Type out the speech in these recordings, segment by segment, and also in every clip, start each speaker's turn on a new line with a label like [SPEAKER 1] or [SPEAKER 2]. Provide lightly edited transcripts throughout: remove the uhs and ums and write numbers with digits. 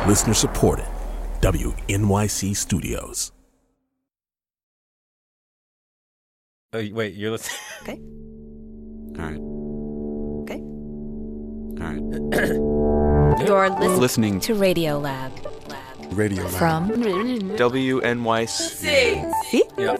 [SPEAKER 1] Listener supported. WNYC Studios.
[SPEAKER 2] Oh, wait, you're listening?
[SPEAKER 3] Okay.
[SPEAKER 2] All right.
[SPEAKER 3] Okay.
[SPEAKER 2] All right.
[SPEAKER 3] You're
[SPEAKER 2] Listening
[SPEAKER 3] to Radio Lab.
[SPEAKER 1] Radio Lab.
[SPEAKER 3] From
[SPEAKER 2] WNYC.
[SPEAKER 3] See?
[SPEAKER 2] Yeah.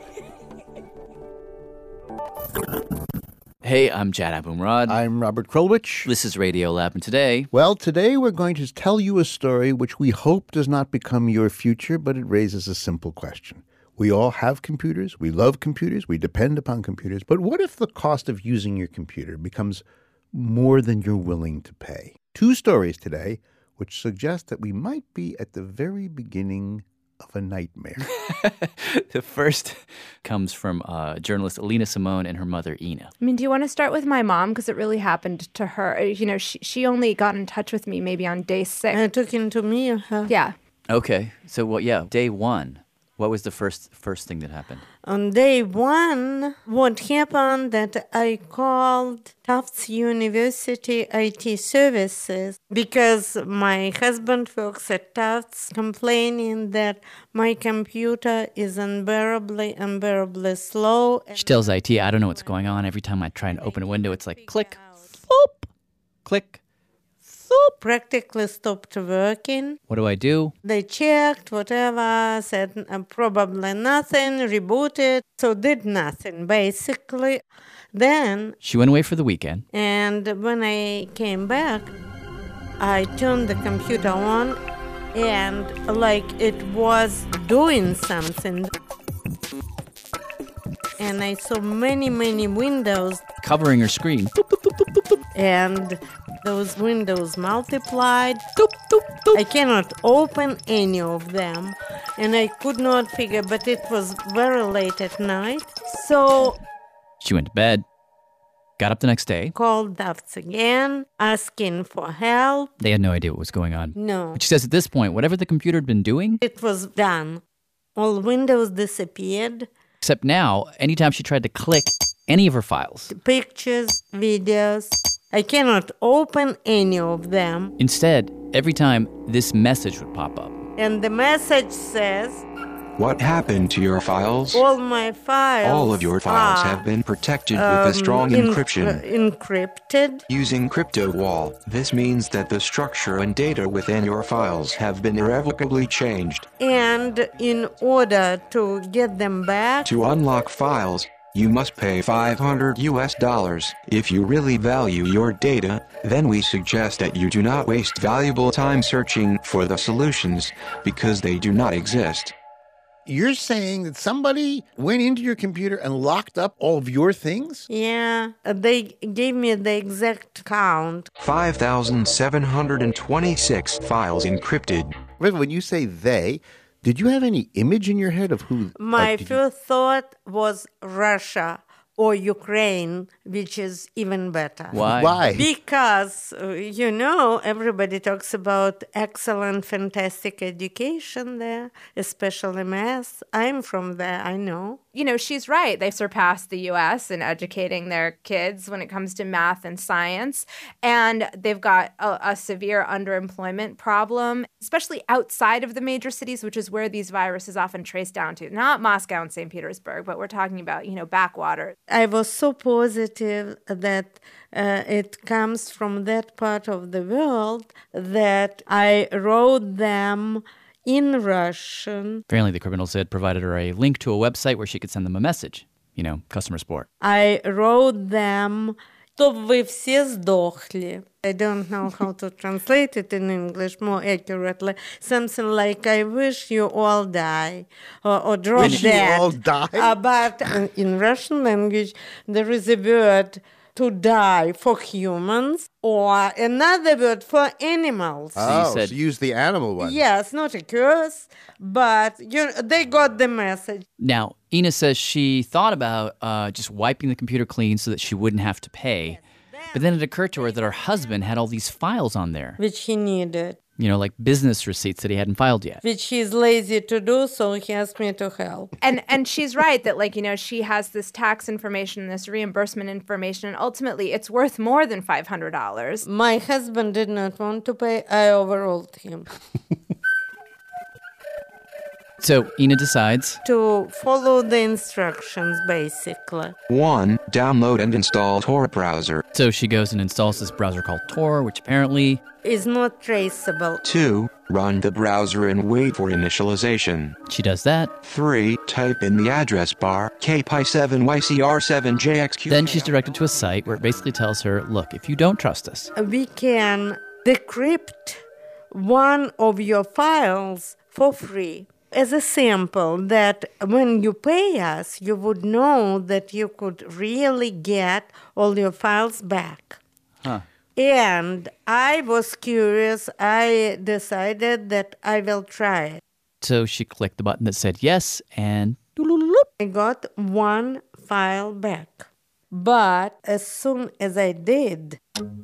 [SPEAKER 4] Hey, I'm Jad Abumrad.
[SPEAKER 5] I'm Robert Krulwich.
[SPEAKER 4] This is Radio Lab, and today...
[SPEAKER 5] Well, today we're going to tell you a story which we hope does not become your future, but it raises a simple question. We all have computers, we love computers, we depend upon computers, but what if the cost of using your computer becomes more than you're willing to pay? Two stories today which suggest that we might be at the very beginning of a nightmare.
[SPEAKER 4] The first comes from journalist Alina Simone and her mother, Ina.
[SPEAKER 6] I mean, do you want to start with my mom? Because it really happened to her. You know, she only got in touch with me maybe on day 6.
[SPEAKER 7] Talking to me or her?
[SPEAKER 6] Yeah.
[SPEAKER 4] Okay, so, well, yeah, day one. What was the first thing that happened?
[SPEAKER 7] On day 1, what happened that I called Tufts University IT Services because my husband works at Tufts, complaining that my computer is unbearably slow.
[SPEAKER 4] She tells IT, I don't know what's going on. Every time I try and open a window, it's like click, thoop, click, thoop.
[SPEAKER 7] Practically stopped working.
[SPEAKER 4] What do I do?
[SPEAKER 7] They checked, whatever, said probably nothing, rebooted, so did nothing, basically. Then,
[SPEAKER 4] She went away for the weekend.
[SPEAKER 7] and when I came back, I turned the computer on, and like it was doing something. And I saw many windows,
[SPEAKER 4] Covering her screen.
[SPEAKER 7] and those windows multiplied.
[SPEAKER 4] Doop, doop, doop.
[SPEAKER 7] I cannot open any of them, and I could not figure, but it was very late at night. So
[SPEAKER 4] She went to bed, got up the next day.
[SPEAKER 7] called Tufts again, asking for help.
[SPEAKER 4] They had no idea what was going on.
[SPEAKER 7] No,
[SPEAKER 4] But she says at this point, whatever the computer had been doing,
[SPEAKER 7] it was done. All windows disappeared.
[SPEAKER 4] except now, anytime she tried to click any of her files,
[SPEAKER 7] Pictures, videos. I cannot open any of them.
[SPEAKER 4] instead, every time this message would pop up.
[SPEAKER 7] And the message says,
[SPEAKER 8] What happened to your files?
[SPEAKER 7] all my files
[SPEAKER 8] All of your files
[SPEAKER 7] are,
[SPEAKER 8] have been protected with a strong encryption.
[SPEAKER 7] Encrypted.
[SPEAKER 8] Using CryptoWall, this means that the structure and data within your files have been irrevocably changed.
[SPEAKER 7] And in order to get them back,
[SPEAKER 8] To unlock files, you must pay $500. If you really value your data, then we suggest that you do not waste valuable time searching for the solutions because they do not exist.
[SPEAKER 5] You're saying that somebody went into your computer and locked up all of your things?
[SPEAKER 7] yeah, they gave me the exact count.
[SPEAKER 8] 5,726 files encrypted.
[SPEAKER 5] When you say they, did you have any image in your head of who?
[SPEAKER 7] My
[SPEAKER 5] did you-
[SPEAKER 7] first thought was Russia or Ukraine, which is even better.
[SPEAKER 4] Why?
[SPEAKER 5] Why?
[SPEAKER 7] Because, everybody talks about excellent, fantastic education there, especially math. I'm from there, I know.
[SPEAKER 6] You know, she's right. They surpassed the U.S. in educating their kids when it comes to math and science. And they've got a severe underemployment problem, especially outside of the major cities, which is where these viruses often trace down to. Not Moscow and St. Petersburg, but we're talking about, backwater.
[SPEAKER 7] I was so positive that it comes from that part of the world that I wrote them in Russian.
[SPEAKER 4] Apparently, the criminals had provided her a link to a website where she could send them a message. Customer support.
[SPEAKER 7] I wrote them, «Чтоб вы все сдохли». I don't know how to translate it in English more accurately. Something like, I wish you all die, or drop
[SPEAKER 5] Wish you
[SPEAKER 7] dead.
[SPEAKER 5] all die?
[SPEAKER 7] But in Russian language, there is a word to die for humans, or another word for animals.
[SPEAKER 5] Oh,
[SPEAKER 4] said-
[SPEAKER 5] so use the animal one.
[SPEAKER 7] Yes, not a curse, but they got the message.
[SPEAKER 4] Now, Ina says she thought about just wiping the computer clean so that she wouldn't have to pay. But then it occurred to her that her husband had all these files on there.
[SPEAKER 7] Which he needed.
[SPEAKER 4] Like business receipts that he hadn't filed yet.
[SPEAKER 7] Which he's lazy to do, so he asked me to help.
[SPEAKER 6] And she's right that, she has this tax information, this reimbursement information, and ultimately it's worth more than $500.
[SPEAKER 7] My husband did not want to pay. I overruled him.
[SPEAKER 4] So Ina decides
[SPEAKER 7] to follow the instructions, basically.
[SPEAKER 8] 1. Download and install Tor browser.
[SPEAKER 4] So she goes and installs this browser called Tor, which apparently
[SPEAKER 7] is not traceable.
[SPEAKER 8] 2. Run the browser and wait for initialization.
[SPEAKER 4] She does that.
[SPEAKER 8] 3. Type in the address bar kpi7ycr7jxq.
[SPEAKER 4] Then she's directed to a site where it basically tells her, look, if you don't trust us,
[SPEAKER 7] we can decrypt one of your files for free. As a sample, that when you pay us, you would know that you could really get all your files back.
[SPEAKER 4] Huh.
[SPEAKER 7] And I was curious. I decided that I will try it.
[SPEAKER 4] So she clicked the button that said yes, and
[SPEAKER 7] I got one file back. But as soon as I did,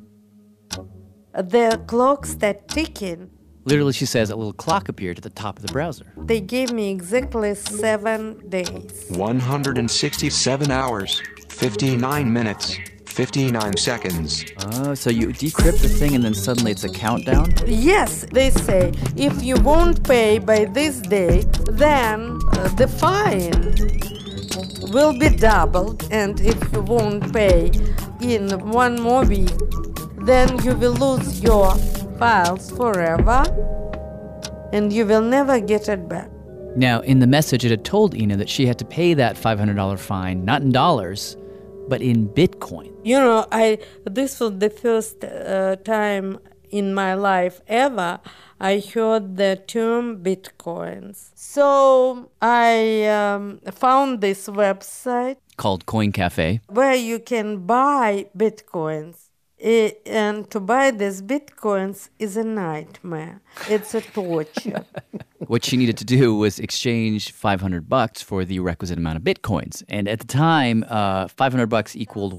[SPEAKER 7] the clock started ticking.
[SPEAKER 4] Literally, she says a little clock appeared at the top of the browser.
[SPEAKER 7] They gave me exactly 7 days.
[SPEAKER 8] 167 hours, 59 minutes, 59 seconds.
[SPEAKER 4] Oh, so you decrypt the thing and then suddenly it's a countdown?
[SPEAKER 7] Yes, they say, if you won't pay by this date, then the fine will be doubled. And if you won't pay in 1 more week, then you will lose your files forever, and you will never get it back.
[SPEAKER 4] Now, in the message, it had told Ina that she had to pay that $500 fine, not in dollars, but in Bitcoin.
[SPEAKER 7] This was the first time in my life ever I heard the term Bitcoins. So I found this website
[SPEAKER 4] called Coin Cafe,
[SPEAKER 7] where you can buy Bitcoins. And to buy these Bitcoins is a nightmare. It's a torture.
[SPEAKER 4] What she needed to do was exchange $500 for the requisite amount of Bitcoins. And at the time, $500 equaled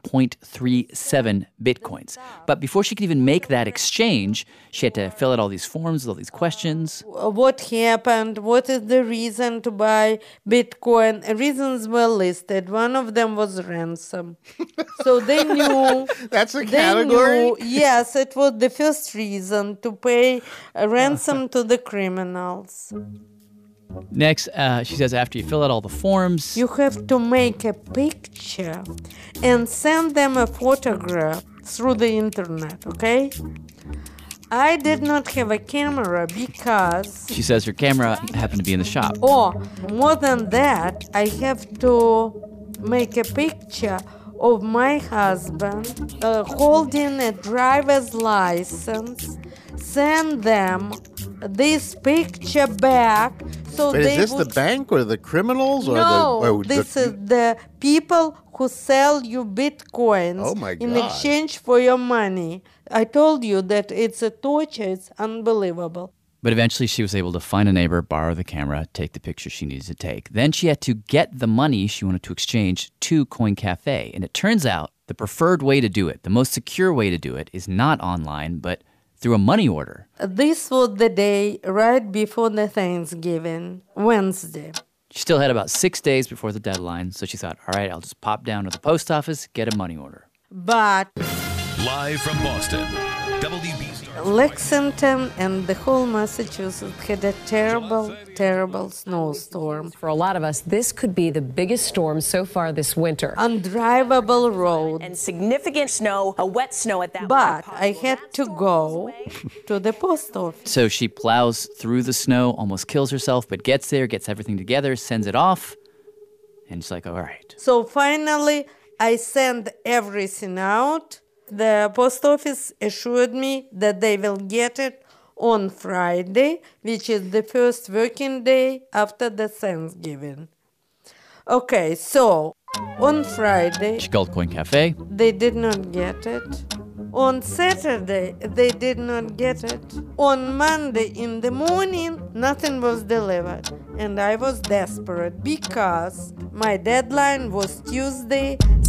[SPEAKER 4] 1.37 Bitcoins. But before she could even make that exchange, she had to fill out all these forms with all these questions.
[SPEAKER 7] What happened? What is the reason to buy Bitcoin? Reasons were listed. One of them was ransom. So they knew...
[SPEAKER 5] That's a category?
[SPEAKER 7] Yes, it was the first reason, to pay a ransom to the criminals.
[SPEAKER 4] Next, she says after you fill out all the forms,
[SPEAKER 7] you have to make a picture and send them a photograph through the internet, okay? I did not have a camera because...
[SPEAKER 4] She says her camera happened to be in the shop.
[SPEAKER 7] Or, more than that, I have to make a picture of my husband holding a driver's license, send them this picture back. So
[SPEAKER 5] but
[SPEAKER 7] they
[SPEAKER 5] is this
[SPEAKER 7] would...
[SPEAKER 5] the bank or the criminals? Or
[SPEAKER 7] this is the people who sell you Bitcoins in exchange for your money. I told you that it's a torture. It's unbelievable.
[SPEAKER 4] But eventually she was able to find a neighbor, borrow the camera, take the picture she needed to take. Then she had to get the money she wanted to exchange to Coin Cafe. And it turns out the preferred way to do it, the most secure way to do it, is not online, but through a money order.
[SPEAKER 7] This was the day right before the Thanksgiving, Wednesday.
[SPEAKER 4] She still had about 6 days before the deadline, so she thought, all right, I'll just pop down to the post office, get a money order.
[SPEAKER 7] But...
[SPEAKER 1] Live from Boston, WBC.
[SPEAKER 7] Lexington and the whole Massachusetts had a terrible, terrible snowstorm.
[SPEAKER 3] For a lot of us, this could be the biggest storm so far this winter.
[SPEAKER 7] Undrivable road.
[SPEAKER 9] And significant snow, a wet snow at that.
[SPEAKER 7] But I had to go to the post office.
[SPEAKER 4] So she plows through the snow, almost kills herself, but gets there, gets everything together, sends it off, and she's like, all right.
[SPEAKER 7] So finally, I sent everything out. The post office assured me that they will get it on Friday, which is the first working day after the Thanksgiving. Okay, so on Friday...
[SPEAKER 4] She called Coin Cafe.
[SPEAKER 7] They did not get it. On Saturday, they did not get it. On Monday in the morning, nothing was delivered. And I was desperate because my deadline was Tuesday.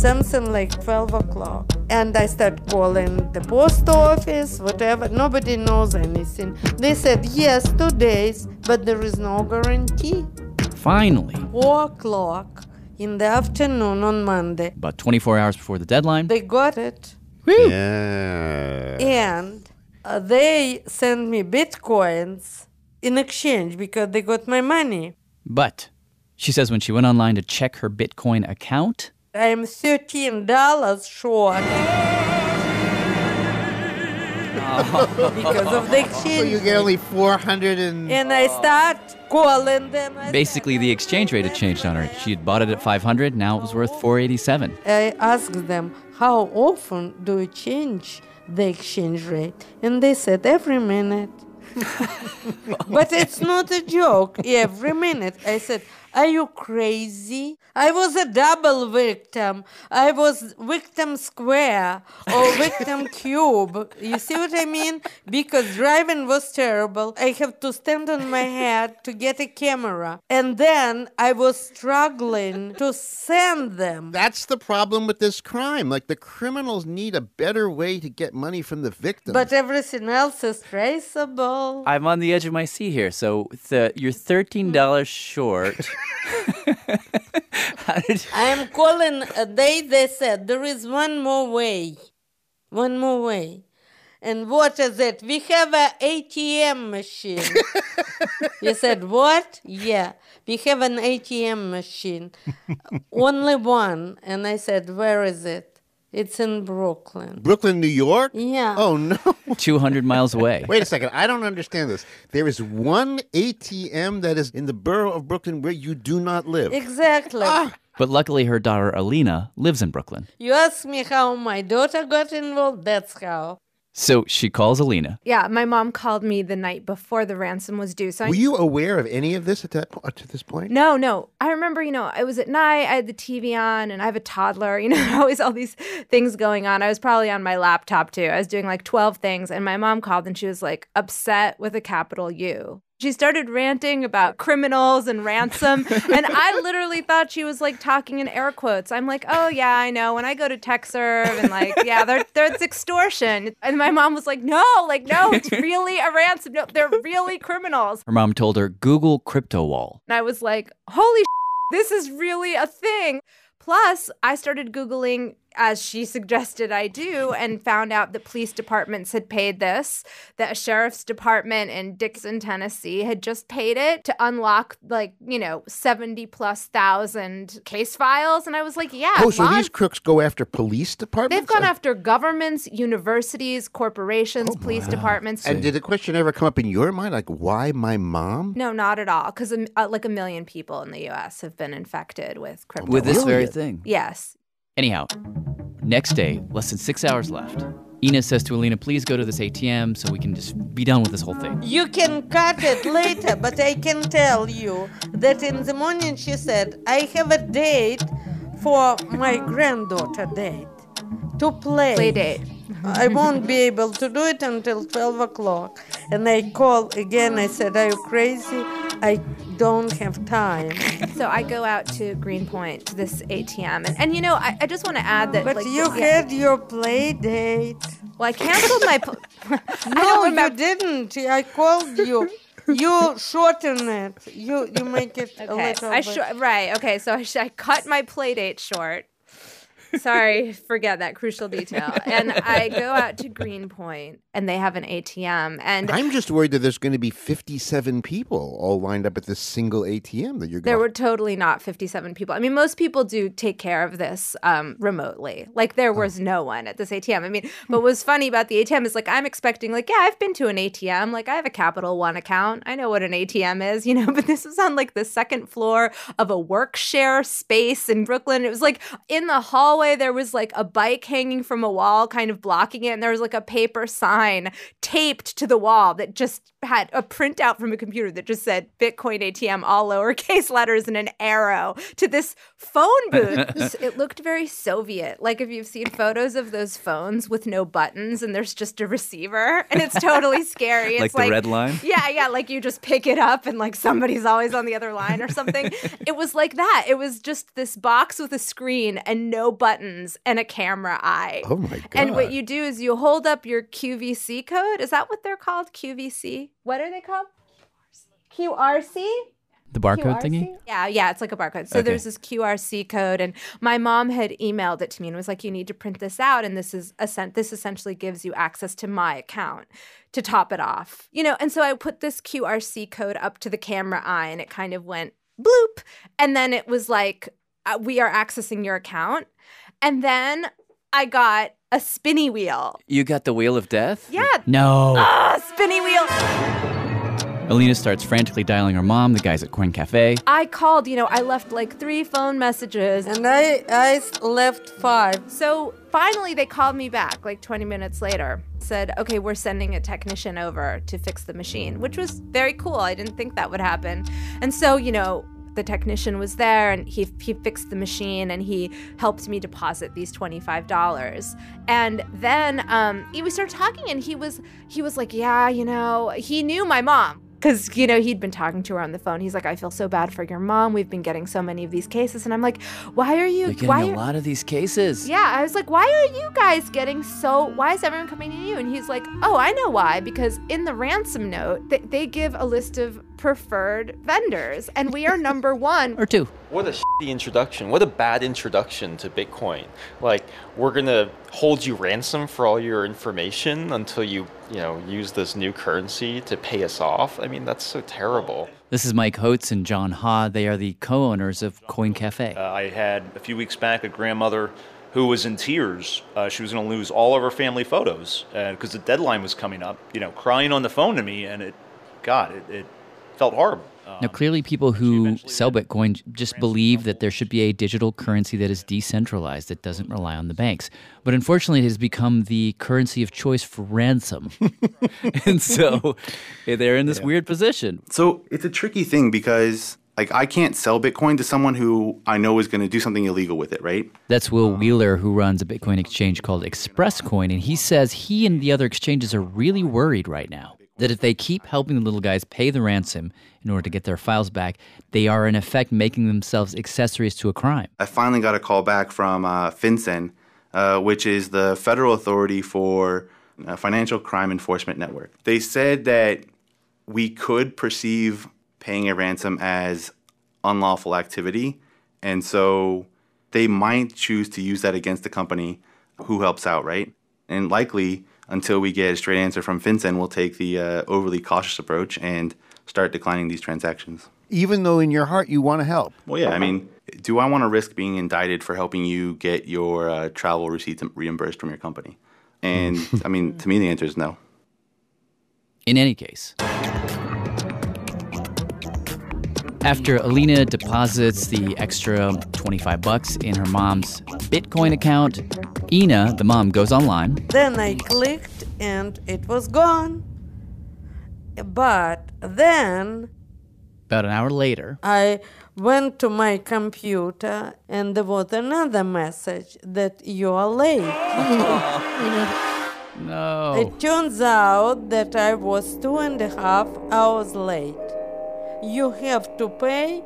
[SPEAKER 7] something like 12 o'clock. And I start calling the post office, whatever. Nobody knows anything. They said, yes, 2 days, but there is no guarantee.
[SPEAKER 4] Finally,
[SPEAKER 7] 4 o'clock in the afternoon on Monday,
[SPEAKER 4] about 24 hours before the deadline,
[SPEAKER 7] they got it.
[SPEAKER 4] Woo!
[SPEAKER 5] Yeah.
[SPEAKER 7] And they sent me bitcoins in exchange because they got my money.
[SPEAKER 4] But she says when she went online to check her Bitcoin account,
[SPEAKER 7] I am $13 short because of the exchange.
[SPEAKER 5] So you get only 400 and...
[SPEAKER 7] And I start calling them.
[SPEAKER 4] basically the exchange rate had changed on her. She had bought it at 500, now it was worth 487.
[SPEAKER 7] I asked them, how often do you change the exchange rate? And they said, every minute. But it's not a joke, every minute. I said, are you crazy? I was a double victim. I was victim square or victim cube. You see what I mean? Because driving was terrible. I have to stand on my head to get a camera. And then I was struggling to send them.
[SPEAKER 5] That's the problem with this crime. Like, the criminals need a better way to get money from the victims.
[SPEAKER 7] But everything else is traceable.
[SPEAKER 4] I'm on the edge of my seat here. So you're $13 short.
[SPEAKER 7] I am calling they said there is one more way. One more way. And what is it? We have an ATM machine. You said, what? Yeah. We have an ATM machine. Only one. And I said, where is it? It's in Brooklyn.
[SPEAKER 5] Brooklyn, New York?
[SPEAKER 7] Yeah.
[SPEAKER 5] Oh, no.
[SPEAKER 4] 200 miles away.
[SPEAKER 5] Wait a second. I don't understand this. There is one ATM that is in the borough of Brooklyn where you do not live.
[SPEAKER 7] Exactly.
[SPEAKER 4] But luckily her daughter Alina lives in Brooklyn.
[SPEAKER 7] You ask me how my daughter got involved? That's how.
[SPEAKER 4] So she calls Alina.
[SPEAKER 6] Yeah, my mom called me the night before the ransom was due. So
[SPEAKER 5] Were you aware of any of this at this point?
[SPEAKER 6] No. I remember, it was at night, I had the TV on, and I have a toddler, always all these things going on. I was probably on my laptop, too. I was doing like 12 things, and my mom called, and she was like, upset with a capital U. She started ranting about criminals and ransom, and I literally thought she was like talking in air quotes. I'm like, oh yeah, I know. When I go to TechServe and it's extortion. And my mom was like, no, it's really a ransom. No, they're really criminals.
[SPEAKER 4] Her mom told her, Google CryptoWall.
[SPEAKER 6] And I was like, holy this is really a thing. Plus, I started Googling, as she suggested I do, and found out that police departments had paid this, that a sheriff's department in Dixon, Tennessee had just paid it to unlock 70,000+ case files. And I was like, yeah.
[SPEAKER 5] Oh, so these crooks go after police departments?
[SPEAKER 6] They've gone after governments, universities, corporations, police departments.
[SPEAKER 5] And did the question ever come up in your mind, like, why my mom?
[SPEAKER 6] No, not at all, because like 1 million people in the U.S. have been infected with crypto.
[SPEAKER 4] With this very thing?
[SPEAKER 6] Yes.
[SPEAKER 4] Anyhow, next day, less than 6 hours left. Ina says to Alina, please go to this ATM so we can just be done with this whole thing.
[SPEAKER 7] You can cut it later, but I can tell you that in the morning she said, I have a date for my granddaughter date to play
[SPEAKER 6] date.
[SPEAKER 7] I won't be able to do it until 12 o'clock. And I called again. I said, are you crazy? I don't have time.
[SPEAKER 6] So I go out to Greenpoint, to this ATM. And I just want to add that...
[SPEAKER 7] But you had your play date.
[SPEAKER 6] Well, I canceled my...
[SPEAKER 7] No, you didn't. I called you. You shorten it. You make it a little bit.
[SPEAKER 6] Right. Okay. So I cut my play date short. Sorry, forget that crucial detail. And I go out to Greenpoint, and they have an ATM. And
[SPEAKER 5] I'm just worried that there's going to be 57 people all lined up at this single ATM that you're going.
[SPEAKER 6] There were totally not 57 people. I mean, most people do take care of this remotely. Like, there was no one at this ATM. I mean, but what's funny about the ATM is, I'm expecting, I've been to an ATM. I have a Capital One account. I know what an ATM is, but this was on, the second floor of a work share space in Brooklyn. It was, in the hallway, there was a bike hanging from a wall kind of blocking it, and there was a paper sign taped to the wall that just had a printout from a computer that just said Bitcoin ATM, all lowercase letters, and an arrow to this phone booth. It looked very Soviet. If you've seen photos of those phones with no buttons and there's just a receiver, and it's totally scary. It's
[SPEAKER 4] the red line?
[SPEAKER 6] Yeah, you just pick it up and somebody's always on the other line or something. It was like that. It was just this box with a screen and no buttons buttons and a camera eye.
[SPEAKER 5] Oh my God.
[SPEAKER 6] And what you do is you hold up your QVC code. Is that what they're called? QVC? What are they called? QRC?
[SPEAKER 4] The barcode thingy?
[SPEAKER 6] Yeah, it's like a barcode. So there's this QRC code, and my mom had emailed it to me and was like, you need to print this out, and this essentially gives you access to my account to top it off. And so I put this QRC code up to the camera eye, and it kind of went bloop, and then it was like, we are accessing your account. And then I got a spinny wheel.
[SPEAKER 2] You got the wheel of death?
[SPEAKER 6] Yeah.
[SPEAKER 4] No.
[SPEAKER 6] Spinny wheel.
[SPEAKER 4] Alina starts frantically dialing her mom, the guys at Coin Cafe.
[SPEAKER 6] I called, I left like 3 phone messages.
[SPEAKER 7] And I left 5.
[SPEAKER 6] So finally they called me back like 20 minutes later. Said, okay, we're sending a technician over to fix the machine, which was very cool. I didn't think that would happen. And so, the technician was there and he fixed the machine and he helped me deposit these $25. And then we started talking and he was like, yeah, he knew my mom. Because, he'd been talking to her on the phone. He's like, I feel so bad for your mom. We've been getting so many of these cases. And I'm like, why are you...
[SPEAKER 4] You're getting a lot of these cases.
[SPEAKER 6] Yeah, I was like, why are you guys getting why is everyone coming to you? And he's like, oh, I know why. Because in the ransom note, they give a list of preferred vendors. And we are number 1.
[SPEAKER 4] Or 2.
[SPEAKER 10] What a shitty introduction. What a bad introduction to Bitcoin. Like, we're going to hold you ransom for all your information until you use this new currency to pay us off. I mean, that's so terrible.
[SPEAKER 4] This is Mike Holtz and John Ha. They are the co-owners of Coin Cafe.
[SPEAKER 11] I had a few weeks back a grandmother who was in tears. She was going to lose all of her family photos because the deadline was coming up, crying on the phone to me, and it felt horrible.
[SPEAKER 4] Now, clearly people who sell Bitcoin just believe that there should be a digital currency that is decentralized, that doesn't rely on the banks. But unfortunately, it has become the currency of choice for ransom. And so they're in this weird position.
[SPEAKER 12] So it's a tricky thing because I can't sell Bitcoin to someone who I know is going to do something illegal with it, right?
[SPEAKER 4] That's Will Wheeler, who runs a Bitcoin exchange called ExpressCoin. And he says he and the other exchanges are really worried right now that if they keep helping the little guys pay the ransom in order to get their files back, they are in effect making themselves accessories to a crime.
[SPEAKER 12] I finally got a call back from FinCEN, which is the federal authority for Financial Crime Enforcement Network. They said that we could perceive paying a ransom as unlawful activity, and so they might choose to use that against the company who helps out, right? And likely, until we get a straight answer from FinCEN, we'll take the overly cautious approach and start declining these transactions.
[SPEAKER 5] Even though in your heart you want to help.
[SPEAKER 12] Well, yeah, I mean, do I want to risk being indicted for helping you get your travel receipts reimbursed from your company? And, I mean, to me, the answer is no.
[SPEAKER 4] In any case, after Alina deposits the extra $25 in her mom's Bitcoin account, Ina, the mom, goes online.
[SPEAKER 7] Then I clicked and it was gone. But then...
[SPEAKER 4] About an hour later...
[SPEAKER 7] I went to my computer and there was another message that you are late.
[SPEAKER 4] No.
[SPEAKER 7] It turns out that I was 2.5 hours late. You have to pay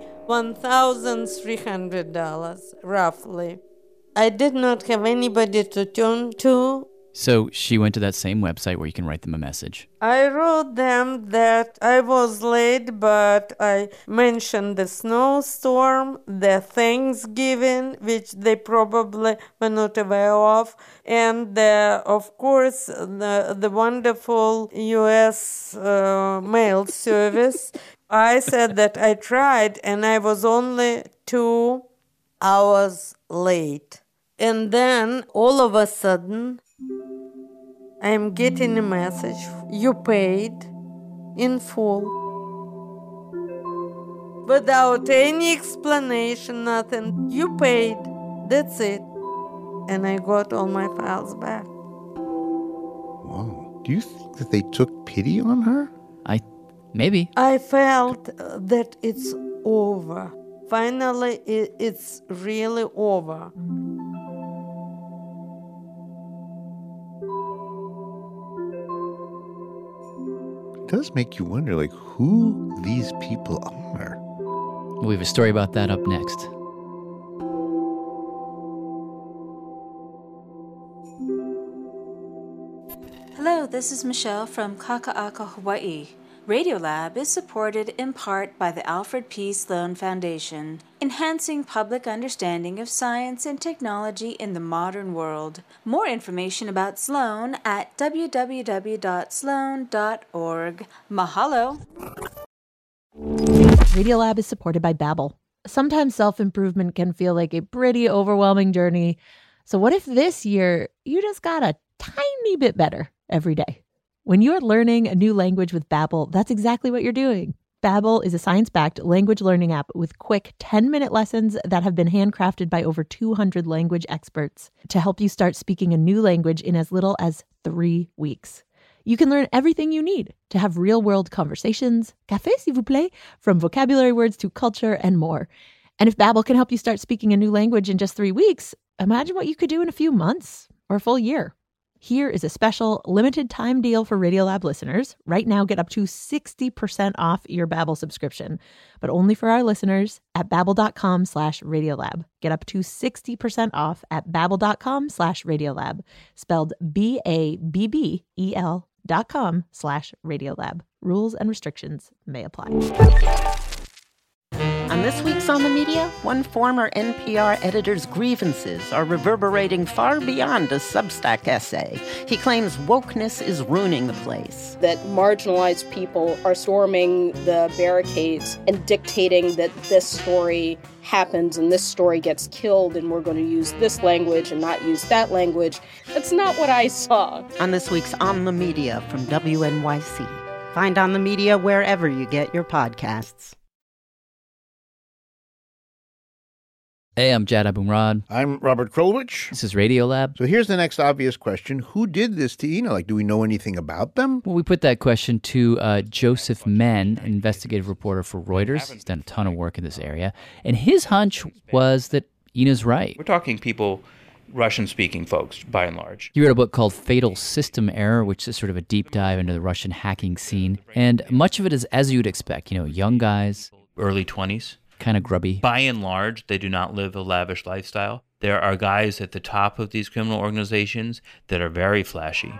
[SPEAKER 7] $1,300, roughly. I did not have anybody to turn to.
[SPEAKER 4] So she went to that same website where you can write them a message.
[SPEAKER 7] I wrote them that I was late, but I mentioned the snowstorm, the Thanksgiving, which they probably were not aware of, and of course the wonderful U.S. mail service. I said that I tried and I was only 2 hours late. And then all of a sudden, I'm getting a message. You paid in full. Without any explanation, nothing. You paid. That's it. And I got all my files back.
[SPEAKER 5] Whoa. Do you think that they took pity on her?
[SPEAKER 4] Maybe.
[SPEAKER 7] I felt that it's over. Finally, it's really over.
[SPEAKER 5] It does make you wonder, who these people are.
[SPEAKER 4] We have a story about that up next.
[SPEAKER 13] Hello, this is Michelle from Kaka'aka, Hawaii. Radiolab is supported in part by the Alfred P. Sloan Foundation, enhancing public understanding of science and technology in the modern world. More information about Sloan at www.sloan.org. Mahalo!
[SPEAKER 14] Radiolab is supported by Babbel. Sometimes self-improvement can feel like a pretty overwhelming journey. So what if this year you just got a tiny bit better every day? When you're learning a new language with Babbel, that's exactly what you're doing. Babbel is a science-backed language learning app with quick 10-minute lessons that have been handcrafted by over 200 language experts to help you start speaking a new language in as little as 3 weeks. You can learn everything you need to have real-world conversations, café s'il vous plaît, from vocabulary words to culture and more. And if Babbel can help you start speaking a new language in just 3 weeks, imagine what you could do in a few months or a full year. Here is a special limited time deal for Radiolab listeners. Right now, get up to 60% off your Babbel subscription, but only for our listeners at babbel.com/Radiolab. Get up to 60% off at babbel.com/Radiolab, spelled BABBEL.com/Radiolab. Rules and restrictions may apply.
[SPEAKER 15] On this week's On the Media, one former NPR editor's grievances are reverberating far beyond a Substack essay. He claims wokeness is ruining the place.
[SPEAKER 16] That marginalized people are storming the barricades and dictating that this story happens and this story gets killed and we're going to use this language and not use that language. That's not what I saw.
[SPEAKER 15] On this week's On the Media from WNYC. Find On the Media wherever you get your podcasts.
[SPEAKER 4] Hey, I'm Jad Abumrad.
[SPEAKER 5] I'm Robert Krulwich.
[SPEAKER 4] This is Radiolab.
[SPEAKER 5] So here's the next obvious question. Who did this to Ina? Like, do we know anything about them?
[SPEAKER 4] Well, we put that question to Joseph Menn, an investigative reporter for Reuters. He's done a ton of work in this area. And his hunch was that Ina's right.
[SPEAKER 17] We're talking people, Russian-speaking folks, by and large.
[SPEAKER 4] He wrote a book called Fatal System Error, which is sort of a deep dive into the Russian hacking scene. And much of it is as you'd expect, young guys.
[SPEAKER 17] Early 20s.
[SPEAKER 4] Kind of grubby.
[SPEAKER 17] By and large, they do not live a lavish lifestyle. There are guys at the top of these criminal organizations that are very flashy.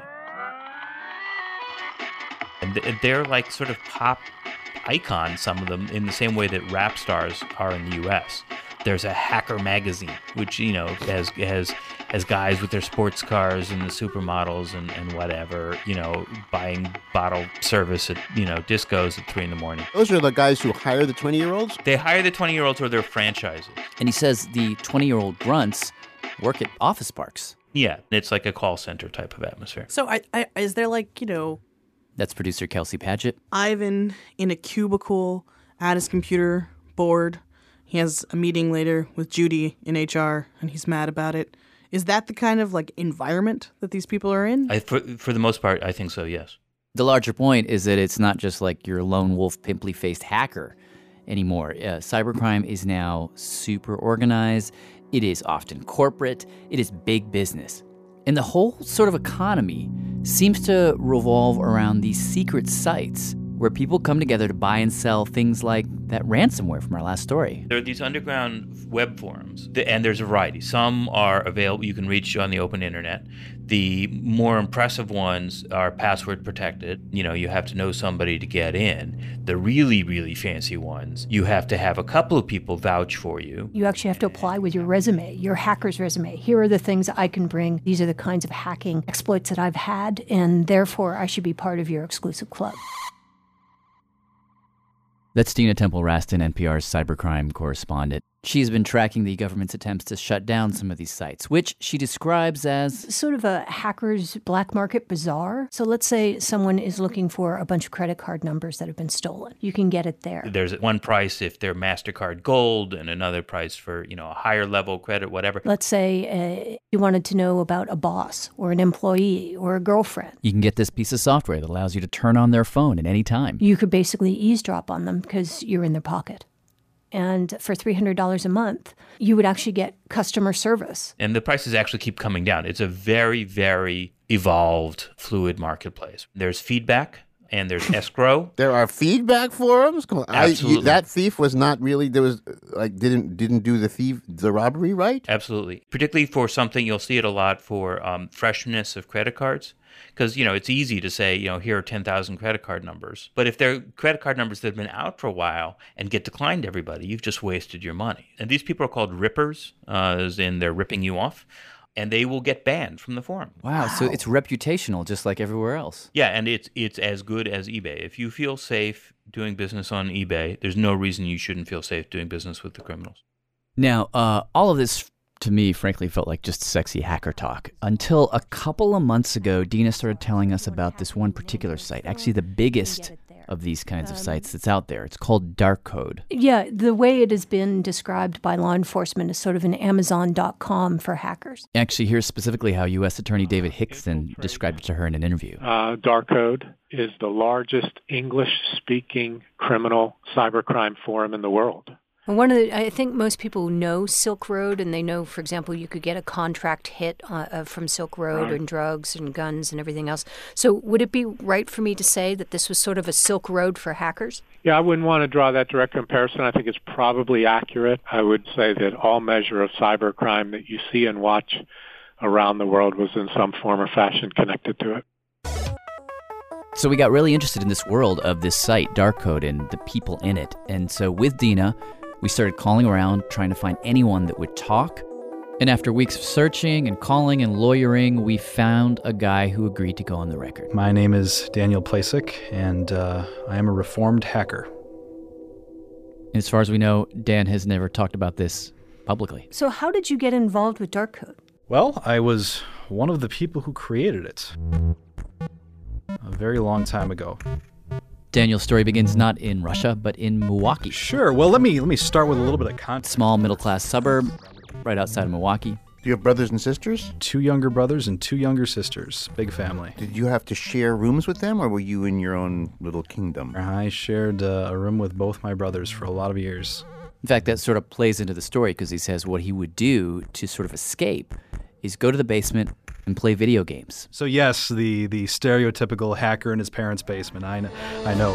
[SPEAKER 17] And they're like sort of pop icons, some of them, in the same way that rap stars are in the U.S. There's a hacker magazine, which, has guys with their sports cars and the supermodels and whatever, buying bottle service at, discos at 3 a.m.
[SPEAKER 5] Those are the guys who hire the 20-year-olds?
[SPEAKER 17] They hire the 20-year-olds or their franchises.
[SPEAKER 4] And he says the 20-year-old grunts work at office parks.
[SPEAKER 17] Yeah, it's like a call center type of atmosphere.
[SPEAKER 18] So is there
[SPEAKER 4] That's producer Kelsey Padgett.
[SPEAKER 18] Ivan in a cubicle at his computer, bored. He has a meeting later with Judy in HR, and he's mad about it. Is that the kind of environment that these people are in?
[SPEAKER 17] For the most part, I think so, yes.
[SPEAKER 4] The larger point is that it's not just like your lone wolf, pimply-faced hacker anymore. Cybercrime is now super organized. It is often corporate. It is big business. And the whole sort of economy seems to revolve around these secret sites where people come together to buy and sell things like that ransomware from our last story.
[SPEAKER 17] There are these underground web forums, and there's a variety. Some are available, you can reach on the open internet. The more impressive ones are password protected. You have to know somebody to get in. The really, really fancy ones, you have to have a couple of people vouch for you.
[SPEAKER 19] You actually have to apply with your resume, your hacker's resume. Here are the things I can bring. These are the kinds of hacking exploits that I've had, and therefore I should be part of your exclusive club.
[SPEAKER 4] That's Tina Temple-Raston, NPR's cybercrime correspondent. She's been tracking the government's attempts to shut down some of these sites, which she describes as
[SPEAKER 19] sort of a hacker's black market bazaar. So let's say someone is looking for a bunch of credit card numbers that have been stolen. You can get it there.
[SPEAKER 17] There's one price if they're MasterCard Gold and another price for, a higher level credit, whatever.
[SPEAKER 19] Let's say you wanted to know about a boss or an employee or a girlfriend.
[SPEAKER 4] You can get this piece of software that allows you to turn on their phone at any time.
[SPEAKER 19] You could basically eavesdrop on them because you're in their pocket. And for $300 a month, you would actually get customer service.
[SPEAKER 17] And the prices actually keep coming down. It's a very, very evolved, fluid marketplace. There's feedback and there's escrow.
[SPEAKER 5] There are feedback forums? Come on.
[SPEAKER 17] Absolutely.
[SPEAKER 5] That thief was not really, there was, didn't do the robbery right?
[SPEAKER 17] Absolutely. Particularly for something, you'll see it a lot for freshness of credit cards. Because, it's easy to say, here are 10,000 credit card numbers. But if they're credit card numbers that have been out for a while and get declined to everybody, you've just wasted your money. And these people are called rippers, as in they're ripping you off. And they will get banned from the forum.
[SPEAKER 4] Wow, so it's reputational just like everywhere else.
[SPEAKER 17] Yeah, and it's as good as eBay. If you feel safe doing business on eBay, there's no reason you shouldn't feel safe doing business with the criminals.
[SPEAKER 4] Now, all of this, to me, frankly, felt like just sexy hacker talk. Until a couple of months ago, Dina started telling us about this one particular site, actually the biggest of these kinds of sites that's out there. It's called Darkcode.
[SPEAKER 19] Yeah, the way it has been described by law enforcement is sort of an Amazon.com for hackers.
[SPEAKER 4] Actually, here's specifically how U.S. Attorney David Hickson described it to her in an interview.
[SPEAKER 20] Darkcode is the largest English-speaking criminal cybercrime forum in the world.
[SPEAKER 19] I think most people know Silk Road, and they know, for example, you could get a contract hit from Silk Road and drugs and guns and everything else. So would it be right for me to say that this was sort of a Silk Road for hackers?
[SPEAKER 20] Yeah, I wouldn't want to draw that direct comparison. I think it's probably accurate. I would say that all measure of cybercrime that you see and watch around the world was in some form or fashion connected to it.
[SPEAKER 4] So we got really interested in this world of this site, Darkcode, and the people in it. And so with Dina, we started calling around, trying to find anyone that would talk. And after weeks of searching and calling and lawyering, we found a guy who agreed to go on the record.
[SPEAKER 21] My name is Daniel Plasek, and I am a reformed hacker.
[SPEAKER 4] And as far as we know, Dan has never talked about this publicly.
[SPEAKER 19] So how did you get involved with Darkcode?
[SPEAKER 21] Well, I was one of the people who created it a very long time ago.
[SPEAKER 4] Daniel's story begins not in Russia, but in Milwaukee.
[SPEAKER 21] Sure. Well, let me start with a little bit of context.
[SPEAKER 4] Small middle-class suburb right outside of Milwaukee.
[SPEAKER 5] Do you have brothers and sisters?
[SPEAKER 21] 2 younger brothers and 2 younger sisters. Big family.
[SPEAKER 5] Did you have to share rooms with them, or were you in your own little kingdom?
[SPEAKER 21] I shared a room with both my brothers for a lot of years.
[SPEAKER 4] In fact, that sort of plays into the story because he says what he would do to sort of escape is go to the basement and play video games.
[SPEAKER 21] So yes, the stereotypical hacker in his parents' basement. I know.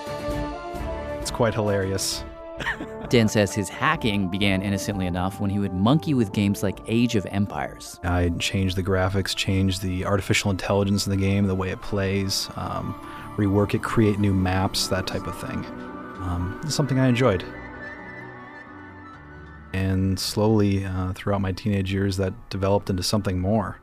[SPEAKER 21] It's quite hilarious.
[SPEAKER 4] Dan says his hacking began innocently enough when he would monkey with games like Age of Empires.
[SPEAKER 21] I changed the graphics, changed the artificial intelligence in the game, the way it plays, rework it, create new maps, that type of thing. It's something I enjoyed. And slowly, throughout my teenage years, that developed into something more.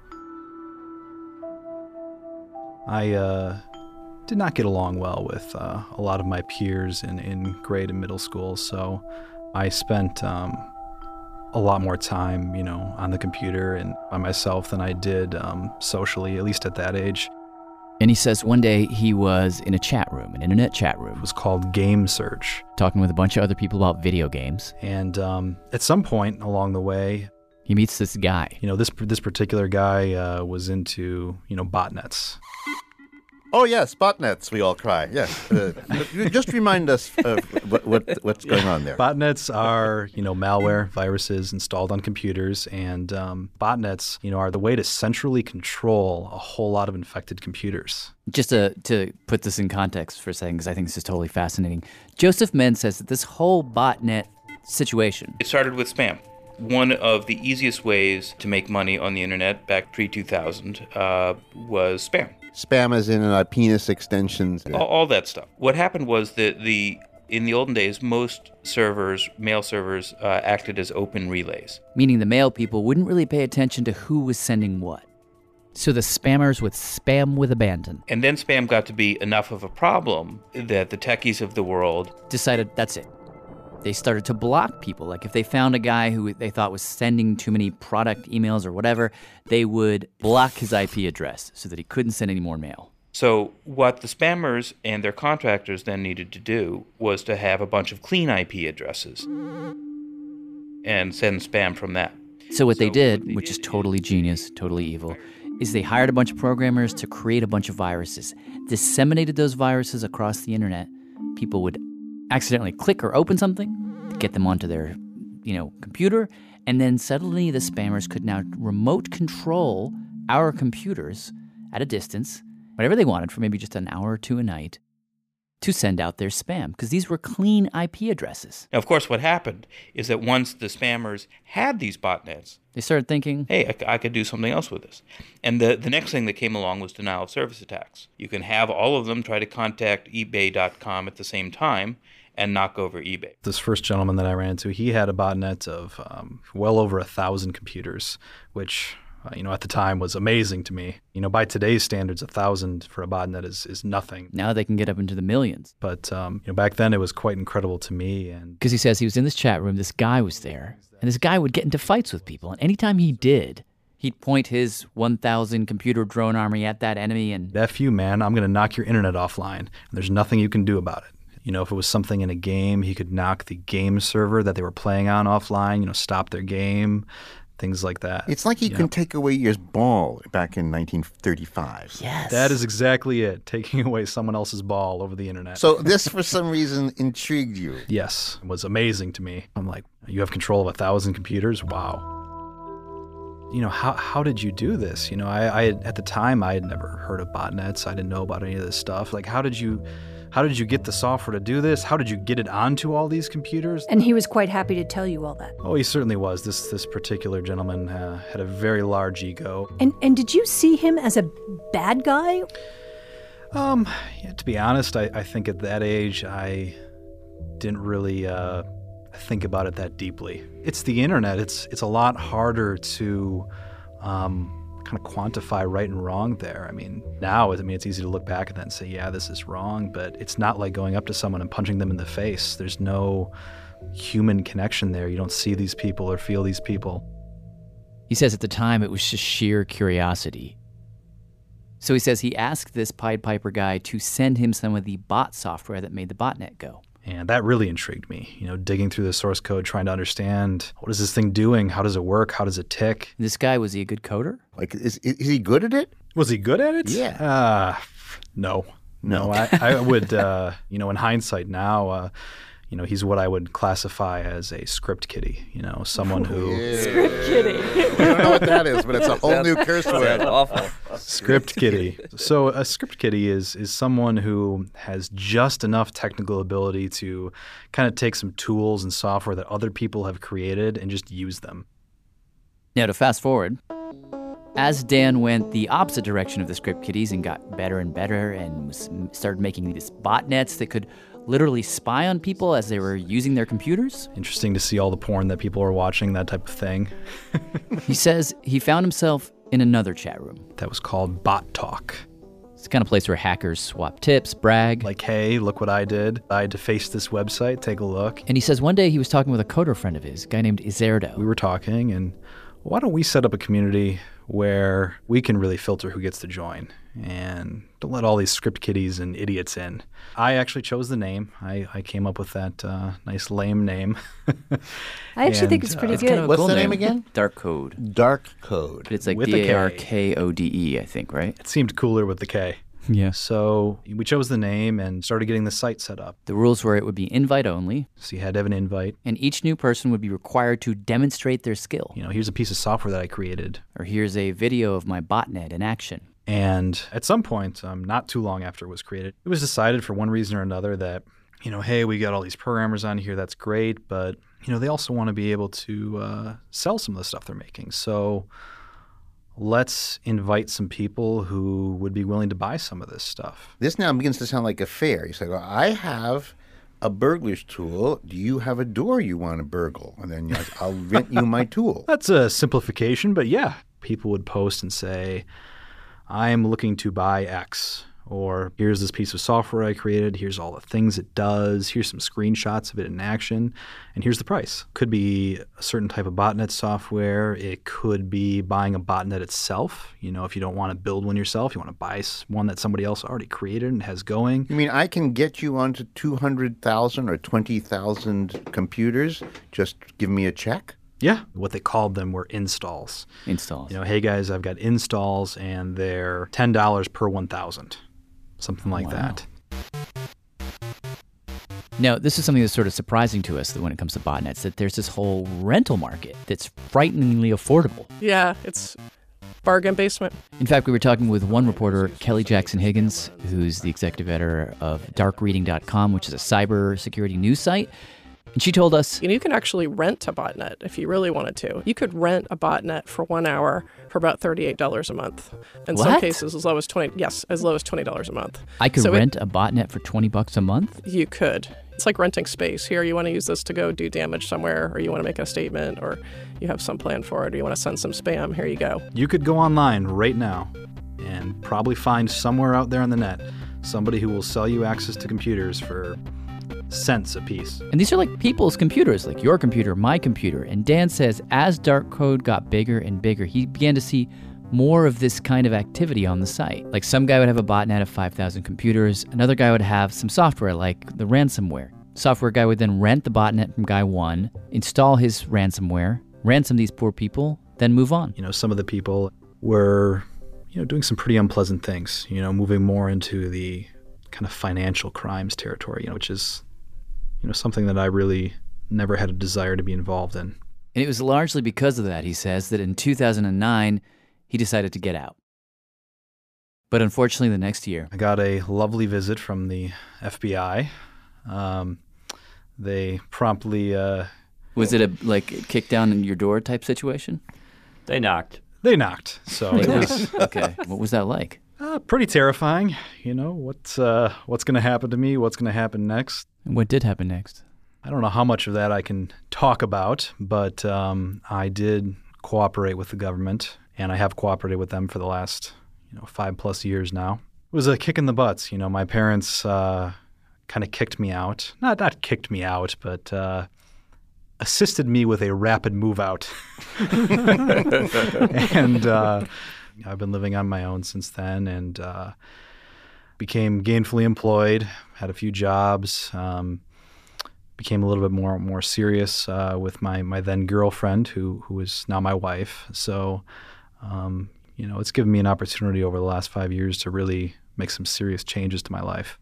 [SPEAKER 21] I did not get along well with a lot of my peers in grade and middle school, so I spent a lot more time, on the computer and by myself than I did socially, at least at that age.
[SPEAKER 4] And he says one day he was in a chat room, an internet chat room.
[SPEAKER 21] It was called Game Search.
[SPEAKER 4] Talking with a bunch of other people about video games.
[SPEAKER 21] And at some point along the way,
[SPEAKER 4] he meets this guy.
[SPEAKER 21] This particular guy was into, botnets.
[SPEAKER 5] Oh, yes, botnets, we all cry. Yes. Just remind us of what's going on there.
[SPEAKER 21] Botnets are, malware, viruses installed on computers, and botnets, are the way to centrally control a whole lot of infected computers.
[SPEAKER 4] Just to put this in context for a second, because I think this is totally fascinating, Joseph Menz says that this whole botnet situation...
[SPEAKER 17] It started with spam. One of the easiest ways to make money on the internet back pre-2000 was spam.
[SPEAKER 5] Spam as in penis extensions.
[SPEAKER 17] All that stuff. What happened was that in the olden days, most servers, mail servers, acted as open relays.
[SPEAKER 4] Meaning the mail people wouldn't really pay attention to who was sending what. So the spammers would spam with abandon.
[SPEAKER 17] And then spam got to be enough of a problem that the techies of the world
[SPEAKER 4] decided that's it. They started to block people. Like if they found a guy who they thought was sending too many product emails or whatever, they would block his IP address so that he couldn't send any more mail.
[SPEAKER 17] So what the spammers and their contractors then needed to do was to have a bunch of clean IP addresses and send spam from that.
[SPEAKER 4] So what they did, which is totally genius, totally evil, is they hired a bunch of programmers to create a bunch of viruses, disseminated those viruses across the internet. People would accidentally click or open something to get them onto their, computer, and then suddenly the spammers could now remote control our computers at a distance, whatever they wanted for maybe just an hour or two a night, to send out their spam because these were clean IP addresses.
[SPEAKER 17] Now, of course, what happened is that once the spammers had these botnets,
[SPEAKER 4] they started thinking,
[SPEAKER 17] hey, I could do something else with this. And the next thing that came along was denial of service attacks. You can have all of them try to contact eBay.com at the same time and knock over eBay.
[SPEAKER 21] This first gentleman that I ran into, he had a botnet of well over 1,000 computers, which, at the time was amazing to me. By today's standards, 1,000 for a botnet is nothing.
[SPEAKER 4] Now they can get up into the millions.
[SPEAKER 21] But back then it was quite incredible to me. And
[SPEAKER 4] because he says he was in this chat room, this guy was there, and this guy would get into fights with people. And anytime he did, he'd point his 1,000 computer drone army at that enemy and...
[SPEAKER 21] F you, man, I'm going to knock your internet offline. And there's nothing you can do about it. If it was something in a game, he could knock the game server that they were playing on offline, stop their game, things like that.
[SPEAKER 5] It's like you can take away your ball back in 1935.
[SPEAKER 4] Yes.
[SPEAKER 21] That is exactly it, taking away someone else's ball over the internet.
[SPEAKER 5] So this, for some reason, intrigued you.
[SPEAKER 21] Yes, it was amazing to me. I'm like, you have control of 1,000 computers? Wow. How did you do this? I at the time, I had never heard of botnets. I didn't know about any of this stuff. Like, how did you get the software to do this? How did you get it onto all these computers?
[SPEAKER 19] And he was quite happy to tell you all that.
[SPEAKER 21] Oh, he certainly was. This particular gentleman had a very large ego.
[SPEAKER 19] And did you see him as a bad guy?
[SPEAKER 21] To be honest, I think at that age, I didn't really think about it that deeply. It's the internet. It's a lot harder to kind of quantify right and wrong there. Now, it's easy to look back at that and say, yeah, this is wrong, but it's not like going up to someone and punching them in the face. There's no human connection there. You don't see these people or feel these people.
[SPEAKER 4] He says at the time it was just sheer curiosity. So he says he asked this Pied Piper guy to send him some of the bot software that made the botnet go.
[SPEAKER 21] And that really intrigued me, digging through the source code, trying to understand, what is this thing doing? How does it work? How does it tick?
[SPEAKER 4] This guy, was he a good coder?
[SPEAKER 5] Like, is he good at it?
[SPEAKER 21] Was he good at it?
[SPEAKER 5] Yeah.
[SPEAKER 21] No. I would, in hindsight now, he's what I would classify as a script kiddie, someone who...
[SPEAKER 5] Yeah.
[SPEAKER 19] Script kiddie.
[SPEAKER 5] I don't know what that is, but it's a whole new curse word.
[SPEAKER 2] That's awful.
[SPEAKER 21] Script kiddie. So a script kiddie is someone who has just enough technical ability to kind of take some tools and software that other people have created and just use them.
[SPEAKER 4] Now, to fast forward, as Dan went the opposite direction of the script kiddies and got better and better and started making these botnets that could literally spy on people as they were using their computers.
[SPEAKER 21] Interesting to see all the porn that people are watching, that type of thing.
[SPEAKER 4] He says he found himself in another chat room.
[SPEAKER 21] That was called Bot Talk.
[SPEAKER 4] It's the kind of place where hackers swap tips, brag.
[SPEAKER 21] Like, hey, look what I did. I had to face this website, take a look.
[SPEAKER 4] And he says one day he was talking with a coder friend of his, a guy named Izerdo.
[SPEAKER 21] We were talking, and why don't we set up a community where we can really filter who gets to join and don't let all these script kiddies and idiots in. I actually chose the name. I came up with that nice lame name.
[SPEAKER 19] I actually think it's pretty good.
[SPEAKER 4] Kind of
[SPEAKER 5] What's
[SPEAKER 4] cool
[SPEAKER 5] the name again?
[SPEAKER 4] Dark Code.
[SPEAKER 5] Dark Code.
[SPEAKER 4] But it's like
[SPEAKER 21] With a K.
[SPEAKER 4] D-A-R-K-O-D-E, I think, right?
[SPEAKER 21] It seemed cooler with the K.
[SPEAKER 4] Yeah.
[SPEAKER 21] So we chose the name and started getting the site set up.
[SPEAKER 4] The rules were it would be invite only.
[SPEAKER 21] So you had to have an invite.
[SPEAKER 4] And each new person would be required to demonstrate their skill.
[SPEAKER 21] Here's a piece of software that I created.
[SPEAKER 4] Or here's a video of my botnet in action.
[SPEAKER 21] And at some point, not too long after it was created, it was decided for one reason or another that, hey, we got all these programmers on here, that's great, but, they also want to be able to sell some of the stuff they're making. So let's invite some people who would be willing to buy some of this stuff.
[SPEAKER 5] This now begins to sound like a fair. You say, well, I have a burglar's tool. Do you have a door you want to burgle? And then I'll rent you my tool.
[SPEAKER 21] That's a simplification, but yeah. People would post and say, I'm looking to buy X, or here's this piece of software I created, here's all the things it does, here's some screenshots of it in action, and here's the price. Could be a certain type of botnet software. It could be buying a botnet itself. If you don't want to build one yourself, you want to buy one that somebody else already created and has going.
[SPEAKER 5] You mean I can get you onto 200,000 or 20,000 computers? Just give me a check?
[SPEAKER 21] Yeah. What they called them were installs.
[SPEAKER 4] Installs.
[SPEAKER 21] Hey guys, I've got installs and they're $10 per 1,000. Something like that.
[SPEAKER 4] Now, this is something that's sort of surprising to us that when it comes to botnets, that there's this whole rental market that's frighteningly affordable.
[SPEAKER 18] Yeah, it's
[SPEAKER 8] bargain basement.
[SPEAKER 4] In fact, we were talking with one reporter, Kelly Jackson Higgins, who's the executive editor of darkreading.com, which is a cybersecurity news site. And she told us,
[SPEAKER 8] you can actually rent a botnet if you really wanted to. You could rent a botnet for 1 hour for about $38 a month. In some cases, as low as $20 a month.
[SPEAKER 4] I could rent a botnet for $20 a month?
[SPEAKER 8] You could. It's like renting space. Here, you want to use this to go do damage somewhere, or you want to make a statement, or you have some plan for it, or you want to send some spam. Here you go.
[SPEAKER 21] You could go online right now and probably find somewhere out there on the net somebody who will sell you access to computers for cents a piece.
[SPEAKER 4] And these are like people's computers, like your computer, my computer. And Dan says as dark code got bigger and bigger, he began to see more of this kind of activity on the site. Like some guy would have a botnet of 5,000 computers. Another guy would have some software like the ransomware. Software guy would then rent the botnet from guy one, install his ransomware, ransom these poor people, then move on.
[SPEAKER 21] Some of the people were, doing some pretty unpleasant things, moving more into the kind of financial crimes territory, which is something that I really never had a desire to be involved in.
[SPEAKER 4] And it was largely because of that, he says, that in 2009, he decided to get out. But unfortunately, the next year,
[SPEAKER 21] I got a lovely visit from the FBI. They promptly...
[SPEAKER 4] Was it a, kick down in your door type situation?
[SPEAKER 22] They knocked.
[SPEAKER 21] So it was...
[SPEAKER 4] Okay. What was that like?
[SPEAKER 21] Pretty terrifying. What's going to happen to me? What's going to happen next?
[SPEAKER 4] And what did happen next?
[SPEAKER 21] I don't know how much of that I can talk about, but I did cooperate with the government, and I have cooperated with them for the last 5+ years now. It was a kick in the butts. My parents kind of kicked me out. Not kicked me out, but assisted me with a rapid move out. And I've been living on my own since then, and became gainfully employed, had a few jobs, became a little bit more serious with my then girlfriend, who is now my wife. So, it's given me an opportunity over the last 5 years to really make some serious changes to my life.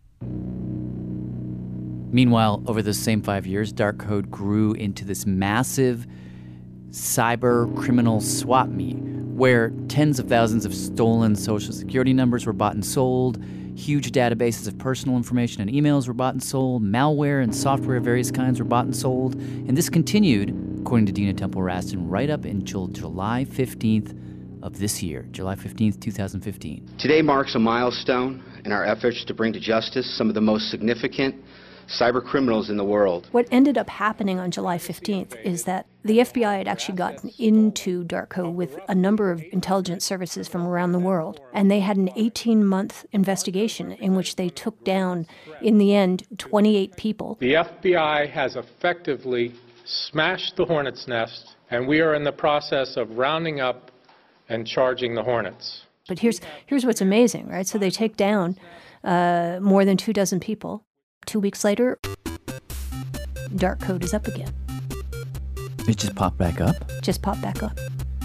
[SPEAKER 4] Meanwhile, over those same 5 years, Dark Code grew into this massive cyber criminal swap meet where tens of thousands of stolen social security numbers were bought and sold, huge databases of personal information and emails were bought and sold, malware and software of various kinds were bought and sold, and this continued, according to Dina Temple-Raston, right up until July 15th of this year, July 15th, 2015.
[SPEAKER 23] Today marks a milestone in our efforts to bring to justice some of the most significant cyber criminals in the world.
[SPEAKER 19] What ended up happening on July 15th is that the FBI had actually gotten into Dark Code with a number of intelligence services from around the world, and they had an 18-month investigation in which they took down, in the end, 28 people.
[SPEAKER 20] The FBI has effectively smashed the hornet's nest, and we are in the process of rounding up and charging the hornets.
[SPEAKER 19] But here's what's amazing, right? So they take down more than 24 people. 2 weeks later, Dark Code is up again.
[SPEAKER 4] It just popped back up?
[SPEAKER 19] Just popped back up.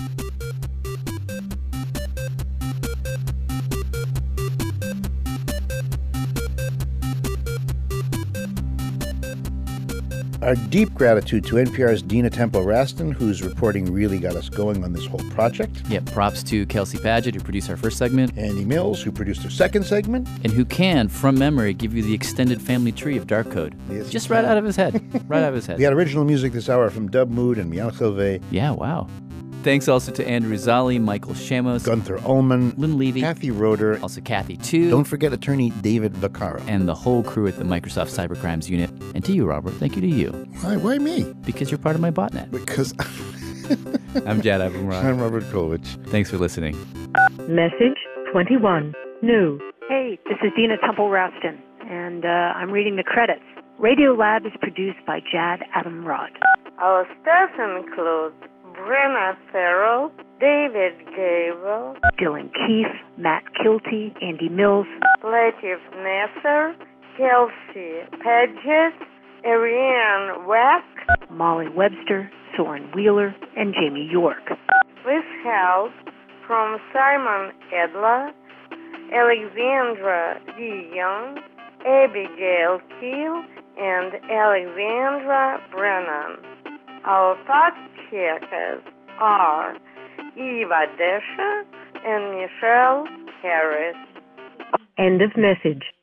[SPEAKER 5] Our deep gratitude to NPR's Dina Temple-Raston, whose reporting really got us going on this whole project.
[SPEAKER 4] Yeah, props to Kelsey Padgett, who produced our first segment.
[SPEAKER 5] Andy Mills, who produced our second segment.
[SPEAKER 4] And who can, from memory, give you the extended family tree of Dark Code.
[SPEAKER 5] Yes,
[SPEAKER 4] just right out of his head. Right out of his head.
[SPEAKER 5] We had original music this hour from Dub Mood and Miel Chilve.
[SPEAKER 4] Yeah, wow. Thanks also to Andrew Zali, Michael Shamos,
[SPEAKER 5] Gunther Ullman,
[SPEAKER 4] Lynn Levy,
[SPEAKER 5] Kathy Roeder,
[SPEAKER 4] also Kathy too.
[SPEAKER 5] Don't forget attorney David Vaccaro.
[SPEAKER 4] And the whole crew at the Microsoft Cybercrimes Unit. And to you, Robert, thank you to you.
[SPEAKER 5] Why me?
[SPEAKER 4] Because you're part of my botnet.
[SPEAKER 5] Because
[SPEAKER 4] I'm Jad Abumrad.
[SPEAKER 5] I'm Robert Krulwich.
[SPEAKER 4] Thanks for listening.
[SPEAKER 24] Message 21, new.
[SPEAKER 25] Hey, this is Dina Temple-Raston, and I'm reading the credits. Radiolab is produced by Jad Abumrad.
[SPEAKER 7] Our staff includes Brenna Farrell, David Gable,
[SPEAKER 25] Dylan Keefe, Matt Kilty, Andy Mills,
[SPEAKER 7] Latif Nasser, Kelsey Padgett, Ariane Wack,
[SPEAKER 25] Molly Webster, Soren Wheeler, and Jamie York.
[SPEAKER 7] With help from Simon Edler, Alexandra D. Young, Abigail Keel, and Alexandra Brennan. Our fact checkers are Eva Desha and Michelle Harris.
[SPEAKER 24] End of message.